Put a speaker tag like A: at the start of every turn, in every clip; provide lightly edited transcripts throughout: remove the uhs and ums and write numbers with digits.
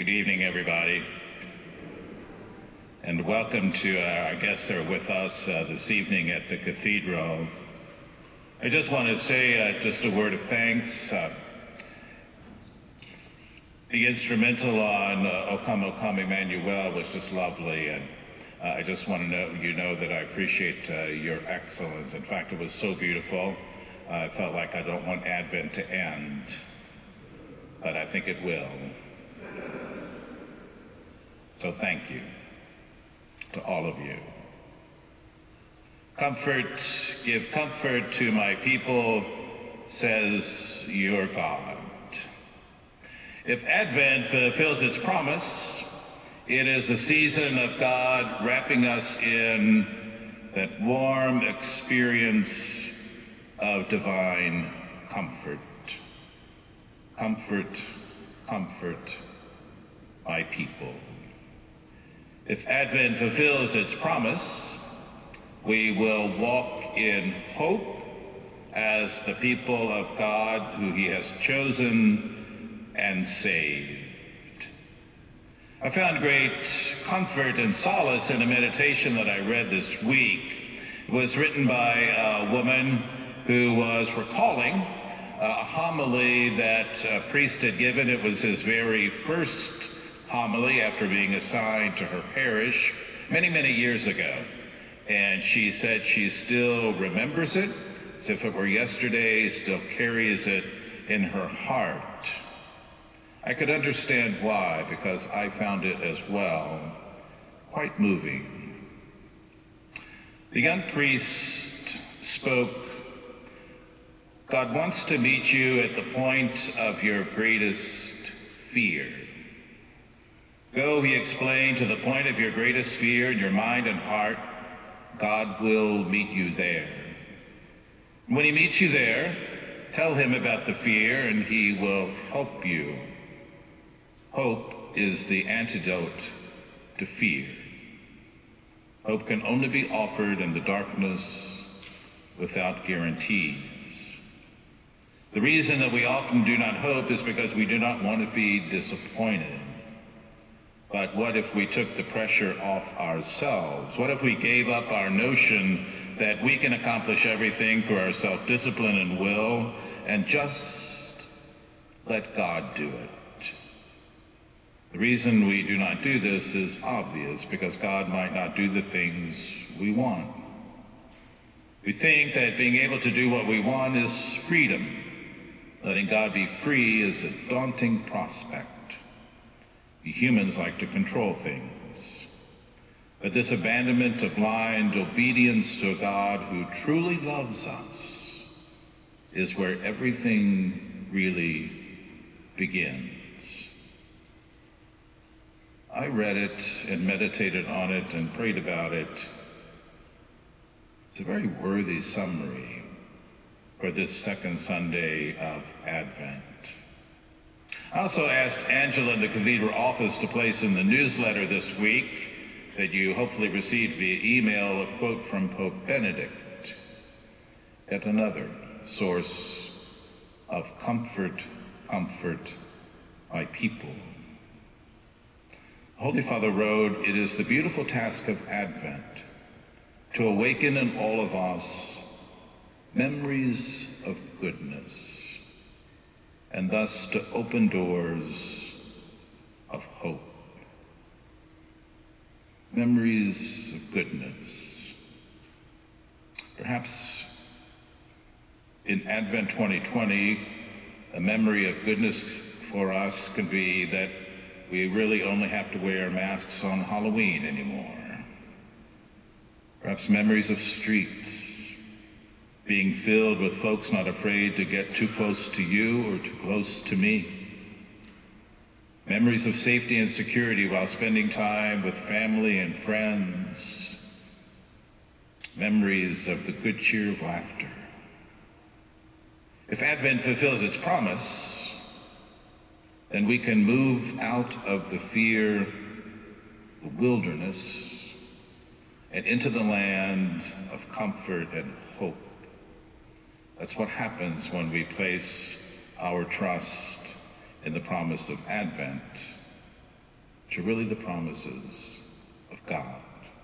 A: Good evening, everybody, and welcome to our guests that are with us this evening at the Cathedral. I just want to say just a word of thanks. The instrumental on O Come Emmanuel was just lovely, and I just want to know that I appreciate your excellence. In fact, it was so beautiful. I felt like I don't want Advent to end, but I think it will. So thank you to all of you. Give comfort to my people, says your God. If Advent fulfills its promise, it is a season of God wrapping us in that warm experience of divine comfort. Comfort, comfort my people. If Advent fulfills its promise, we will walk in hope as the people of God who He has chosen and saved. I found great comfort and solace in a meditation that I read this week. It was written by a woman who was recalling a homily that a priest had given. It was his very first homily after being assigned to her parish many, many years ago. And she said she still remembers it as if it were yesterday, still carries it in her heart. I could understand why, because I found it as well quite moving. The young priest spoke, God wants to meet you at the point of your greatest fear. Go, he explained, to the point of your greatest fear in your mind and heart. God will meet you there. When he meets you there, tell him about the fear and he will help you. Hope is the antidote to fear. Hope can only be offered in the darkness without guarantees. The reason that we often do not hope is because we do not want to be disappointed. But what if we took the pressure off ourselves? What if we gave up our notion that we can accomplish everything through our self-discipline and will and just let God do it? The reason we do not do this is obvious, because God might not do the things we want. We think that being able to do what we want is freedom. Letting God be free is a daunting prospect. We humans like to control things. But this abandonment to blind obedience to a God who truly loves us is where everything really begins. I read it and meditated on it and prayed about it. It's a very worthy summary for this second Sunday of Advent. I also asked Angela in the Cathedral office to place in the newsletter this week that you hopefully received via email a quote from Pope Benedict, yet another source of comfort, comfort my people. Holy Father wrote, it is the beautiful task of Advent to awaken in all of us memories of goodness, and thus to open doors of hope. Memories of goodness. Perhaps in Advent 2020, a memory of goodness for us can be that we really only have to wear masks on Halloween anymore. Perhaps memories of streets being filled with folks not afraid to get too close to you or too close to me. Memories of safety and security while spending time with family and friends. Memories of the good cheer of laughter. If Advent fulfills its promise, then we can move out of the fear, the wilderness, and into the land of comfort and hope. That's what happens when we place our trust in the promise of Advent. to really the promises of God.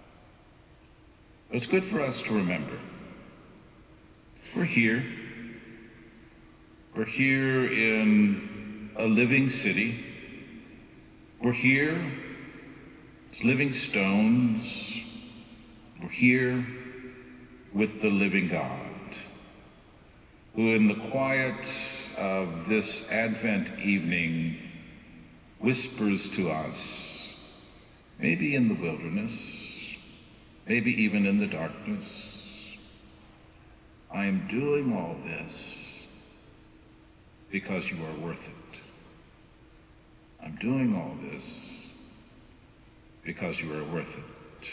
A: It's good for us to remember. We're here. We're here in a living city. We're here as living stones. We're here with the living God, who in the quiet of this Advent evening whispers to us, maybe in the wilderness, maybe even in the darkness, I am doing all this because you are worth it. I'm doing all this because you are worth it.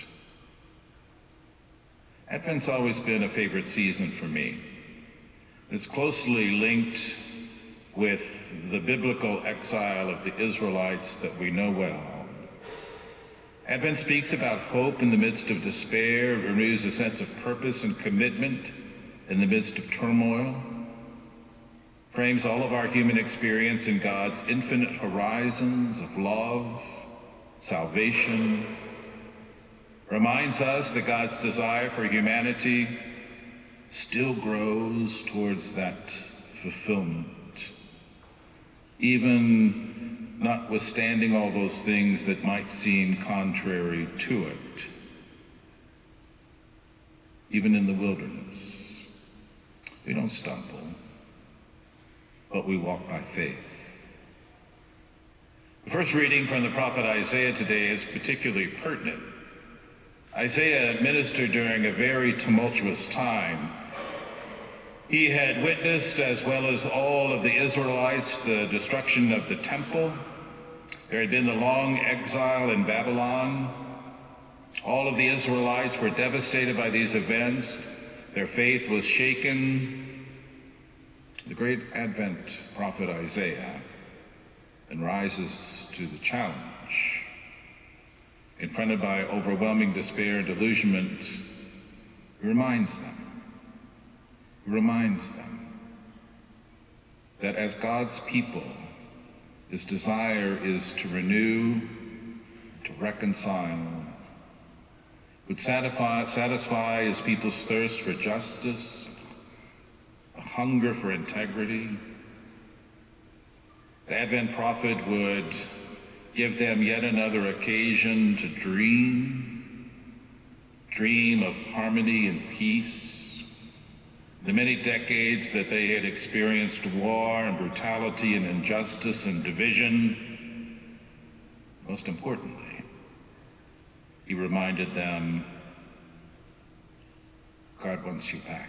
A: Advent's always been a favorite season for me. It's closely linked with the biblical exile of the Israelites that we know well. Advent speaks about hope in the midst of despair, it renews a sense of purpose and commitment in the midst of turmoil, frames all of our human experience in God's infinite horizons of love, salvation, reminds us that God's desire for humanity still grows towards that fulfillment, even notwithstanding all those things that might seem contrary to it. Even in the wilderness, we don't stumble, but we walk by faith. The first reading from the prophet Isaiah today is particularly pertinent. Isaiah ministered during a very tumultuous time. He had witnessed, as well as all of the Israelites, the destruction of the temple. There had been the long exile in Babylon. All of the Israelites were devastated by these events. Their faith was shaken. The great Advent prophet Isaiah then rises to the challenge. Confronted by overwhelming despair and delusionment, he reminds them that as God's people, his desire is to renew, to reconcile, would satisfy his people's thirst for justice, a hunger for integrity. The Advent prophet would give them yet another occasion to dream of harmony and peace. The many decades that they had experienced war and brutality and injustice and division, most importantly, he reminded them, God wants you back.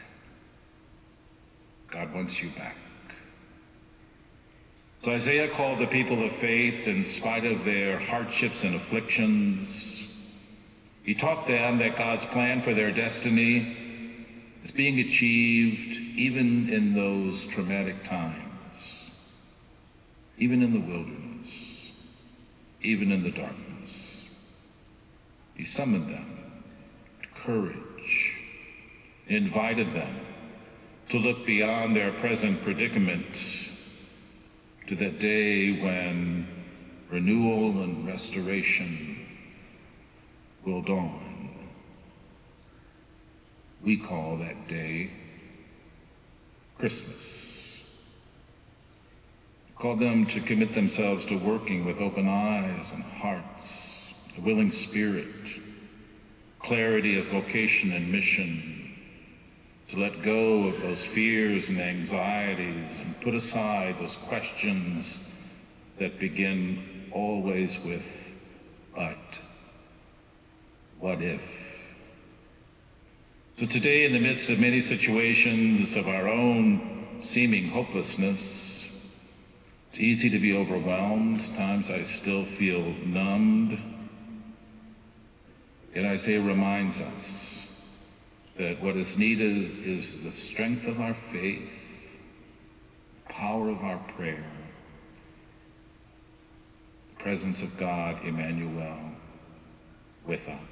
A: God wants you back. So Isaiah called the people of faith in spite of their hardships and afflictions. He taught them that God's plan for their destiny is being achieved even in those traumatic times, even in the wilderness, even in the darkness. He summoned them to courage, invited them to look beyond their present predicament to that day when renewal and restoration will dawn. We call that day Christmas. Call them to commit themselves to working with open eyes and hearts, a willing spirit, clarity of vocation and mission, to let go of those fears and anxieties and put aside those questions that begin always with, but, what if? So today, in the midst of many situations of our own seeming hopelessness, it's easy to be overwhelmed. Times I still feel numbed. Yet Isaiah reminds us that what is needed is the strength of our faith, the power of our prayer, the presence of God, Emmanuel, with us.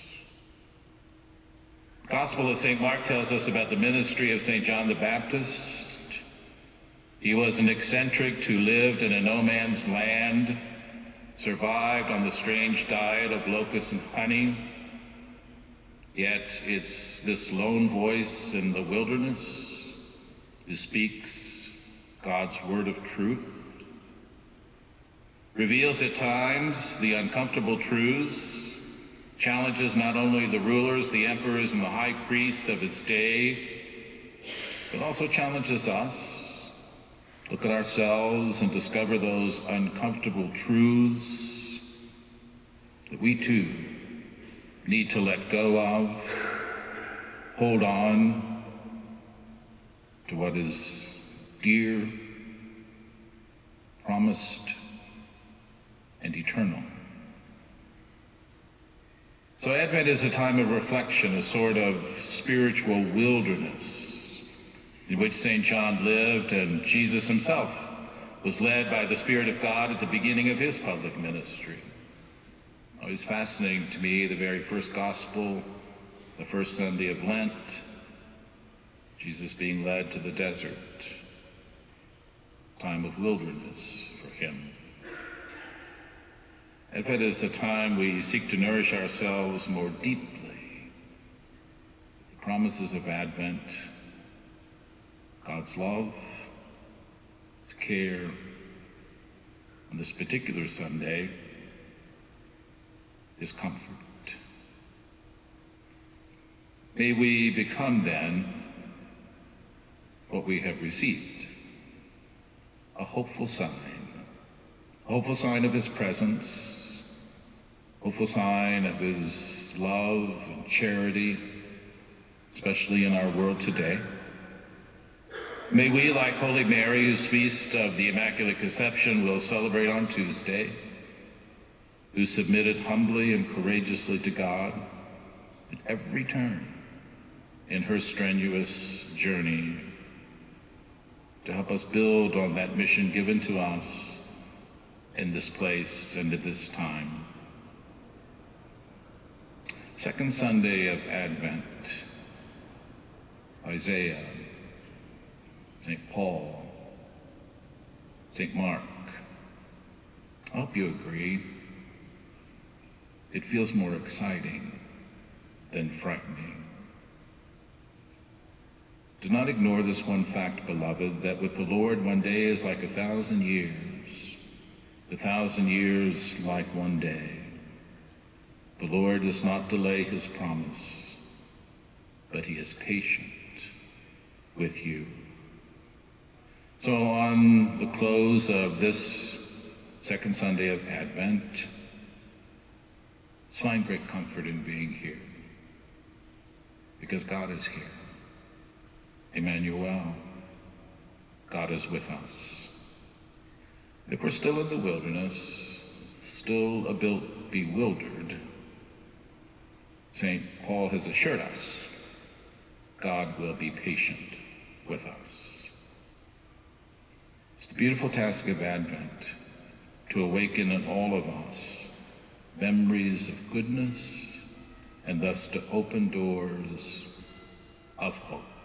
A: The Gospel of St. Mark tells us about the ministry of St. John the Baptist. He was an eccentric who lived in a no-man's land, survived on the strange diet of locusts and honey, yet it's this lone voice in the wilderness who speaks God's word of truth, reveals at times the uncomfortable truths, challenges not only the rulers, the emperors, and the high priests of his day, but also challenges us. Look at ourselves and discover those uncomfortable truths that we too need to let go of, hold on to what is dear, promised, and eternal. So Advent is a time of reflection, a sort of spiritual wilderness in which St. John lived, and Jesus himself was led by the Spirit of God at the beginning of his public ministry. Always fascinating to me, the very first gospel, the first Sunday of Lent, Jesus being led to the desert, time of wilderness for him. Advent is a time we seek to nourish ourselves more deeply. The promises of Advent, God's love, his care. On this particular Sunday, his comfort. May we become then what we have received, a hopeful sign of his presence, hopeful sign of his love and charity, especially in our world today. May we, like Holy Mary, whose feast of the Immaculate Conception we'll celebrate on Tuesday, who submitted humbly and courageously to God at every turn in her strenuous journey, to help us build on that mission given to us in this place and at this time. Second Sunday of Advent, Isaiah, St. Paul, St. Mark. I hope you agree. It feels more exciting than frightening. Do not ignore this one fact, beloved, that with the Lord 1 day is like 1,000 years, 1,000 years like 1 day. The Lord does not delay his promise, but he is patient with you. So on the close of this second Sunday of Advent, let's find great comfort in being here, because God is here. Emmanuel, God is with us. If we're still in the wilderness, still a bit bewildered, St. Paul has assured us God will be patient with us. It's the beautiful task of Advent to awaken in all of us memories of goodness and thus to open doors of hope.